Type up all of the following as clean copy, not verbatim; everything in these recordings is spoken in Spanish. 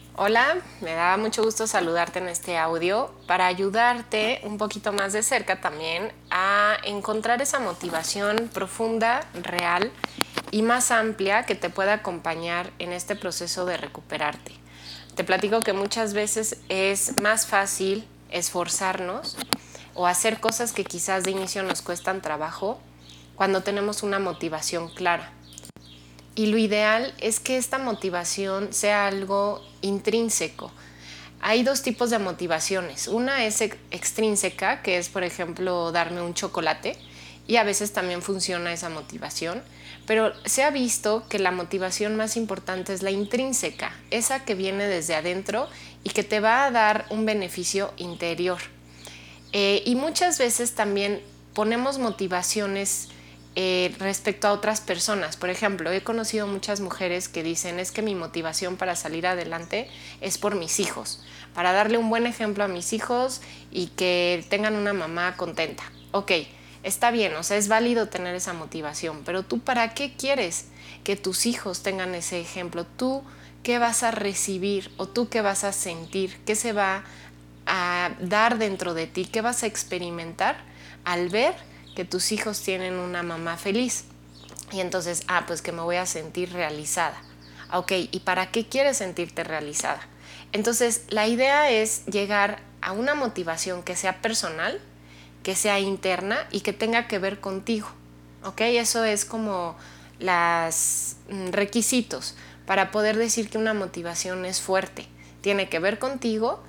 Hola, me da mucho gusto saludarte en este audio para ayudarte un poquito más de cerca también a encontrar esa motivación profunda, real y más amplia que te pueda acompañar en este proceso de recuperarte. Te platico que muchas veces es más fácil esforzarnos o hacer cosas que quizás de inicio nos cuestan trabajo cuando tenemos una motivación clara. Y lo ideal es que esta motivación sea algo intrínseco. Hay dos tipos de motivaciones. Una es extrínseca, que es, por ejemplo, darme un chocolate, y a veces también funciona esa motivación, pero se ha visto que la motivación más importante es la intrínseca, esa que viene desde adentro y que te va a dar un beneficio interior. Y muchas veces también ponemos motivaciones respecto a otras personas. Por ejemplo, he conocido muchas mujeres que dicen es que mi motivación para salir adelante es por mis hijos, para darle un buen ejemplo a mis hijos y que tengan una mamá contenta. Ok, está bien, o sea, es válido tener esa motivación, pero tú ¿para qué quieres que tus hijos tengan ese ejemplo? ¿Tú qué vas a recibir o tú qué vas a sentir? ¿Qué se va a dar dentro de ti? ¿Qué vas a experimentar al ver que tus hijos tienen una mamá feliz? Y entonces, pues que me voy a sentir realizada. Ok, ¿y para qué quieres sentirte realizada? Entonces, la idea es llegar a una motivación que sea personal, que sea interna y que tenga que ver contigo. Ok, eso es como los requisitos para poder decir que una motivación es fuerte. Tiene que ver contigo,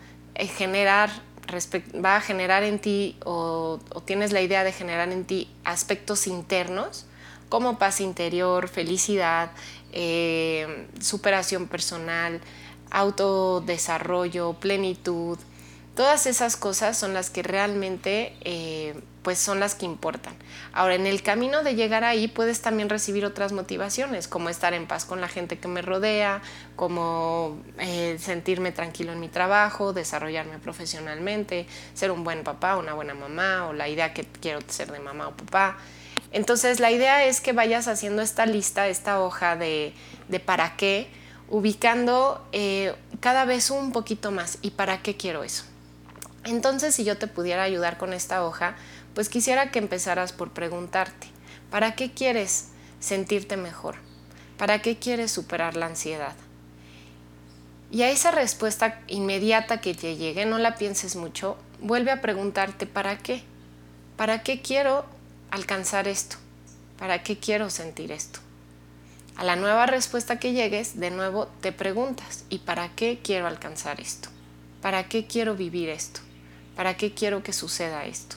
va a generar en ti o tienes la idea de generar en ti aspectos internos como paz interior, felicidad, superación personal, autodesarrollo, plenitud. Todas esas cosas son las que realmente pues son las que importan. Ahora, en el camino de llegar ahí puedes también recibir otras motivaciones, como estar en paz con la gente que me rodea, como sentirme tranquilo en mi trabajo, desarrollarme profesionalmente, ser un buen papá, una buena mamá, o la idea que quiero ser de mamá o papá. Entonces, la idea es que vayas haciendo esta lista, esta hoja de para qué, ubicando cada vez un poquito más y para qué quiero eso. Entonces, si yo te pudiera ayudar con esta hoja, pues quisiera que empezaras por preguntarte, ¿para qué quieres sentirte mejor? ¿Para qué quieres superar la ansiedad? Y a esa respuesta inmediata que te llegue, no la pienses mucho, vuelve a preguntarte ¿para qué? ¿Para qué quiero alcanzar esto? ¿Para qué quiero sentir esto? A la nueva respuesta que llegues, de nuevo te preguntas ¿y para qué quiero alcanzar esto? ¿Para qué quiero vivir esto? ¿Para qué quiero que suceda esto?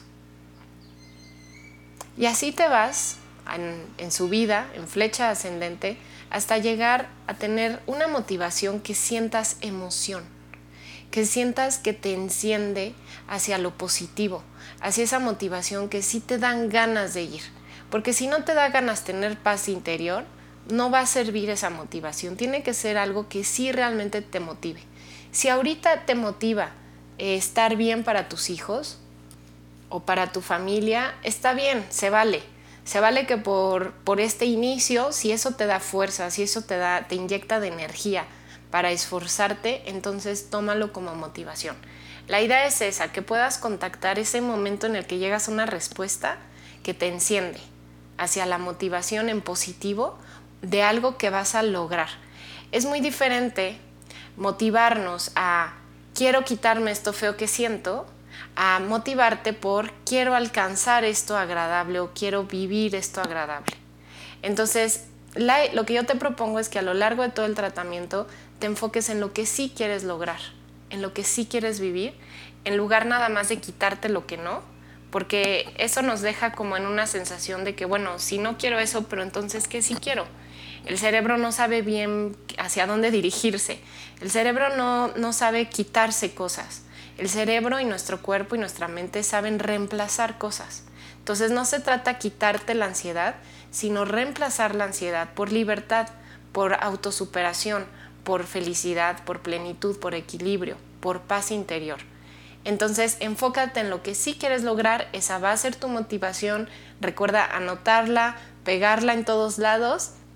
Y así te vas en subida, en flecha ascendente, hasta llegar a tener una motivación que sientas emoción, que sientas que te enciende hacia lo positivo, hacia esa motivación que sí te dan ganas de ir. Porque si no te da ganas tener paz interior, no va a servir esa motivación. Tiene que ser algo que sí realmente te motive. Si ahorita te motiva estar bien para tus hijos o para tu familia, está bien, se vale. Se vale que por este inicio, si eso te da fuerza, si eso te inyecta de energía para esforzarte, entonces tómalo como motivación. La idea es esa, que puedas contactar ese momento en el que llegas a una respuesta que te enciende hacia la motivación en positivo de algo que vas a lograr. Es muy diferente motivarnos a quiero quitarme esto feo que siento, a motivarte por quiero alcanzar esto agradable o quiero vivir esto agradable. Entonces, lo que yo te propongo es que a lo largo de todo el tratamiento te enfoques en lo que sí quieres lograr, en lo que sí quieres vivir, en lugar nada más de quitarte lo que no, porque eso nos deja como en una sensación de que, bueno, si no quiero eso, pero entonces, ¿qué sí quiero? El cerebro no sabe bien hacia dónde dirigirse. El cerebro no sabe quitarse cosas. El cerebro y nuestro cuerpo y nuestra mente saben reemplazar cosas. Entonces no se trata de quitarte la ansiedad, sino reemplazar la ansiedad por libertad, por autosuperación, por felicidad, por plenitud, por equilibrio, por paz interior. Entonces enfócate en lo que sí quieres lograr, esa va a ser tu motivación. Recuerda anotarla, pegarla en todos lados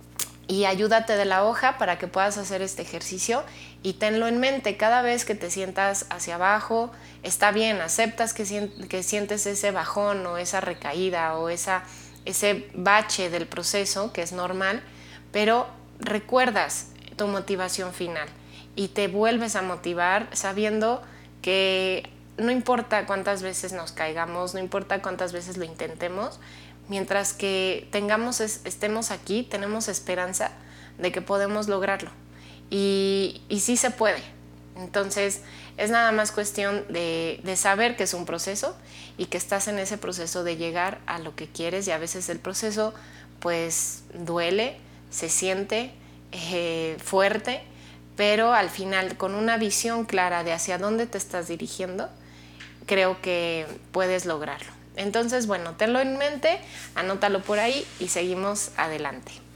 y ayúdate de la hoja para que puedas hacer este ejercicio y tenlo en mente cada vez que te sientas hacia abajo. Está bien, aceptas que sientes ese bajón o esa recaída o ese bache del proceso, que es normal, pero recuerdas tu motivación final y te vuelves a motivar sabiendo que no importa cuántas veces nos caigamos, no importa cuántas veces lo intentemos, mientras que estemos aquí, tenemos esperanza de que podemos lograrlo. Y sí se puede. Entonces es nada más cuestión de saber que es un proceso y que estás en ese proceso de llegar a lo que quieres, y a veces el proceso pues duele, se siente fuerte, pero al final con una visión clara de hacia dónde te estás dirigiendo, creo que puedes lograrlo. Entonces, bueno, tenlo en mente, anótalo por ahí y seguimos adelante.